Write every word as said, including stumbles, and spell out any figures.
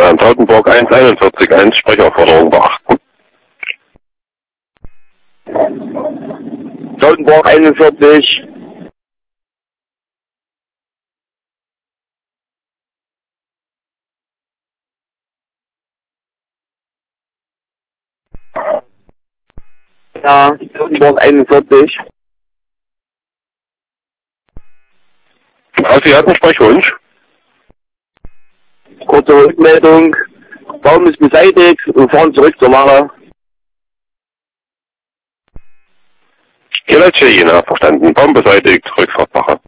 Herrn Tautenburg eins einundvierzig eins Sprecherforderung beachten. Tautenburg einundvierzig. Ja, Tautenburg einundvierzig. Ja, Sie hatten Sprechwunsch. Kurze Rückmeldung. Baum ist beseitigt und fahren zurück zur Mache. Kellertschejina, verstanden. Baum beseitigt, Rückfahrtmache.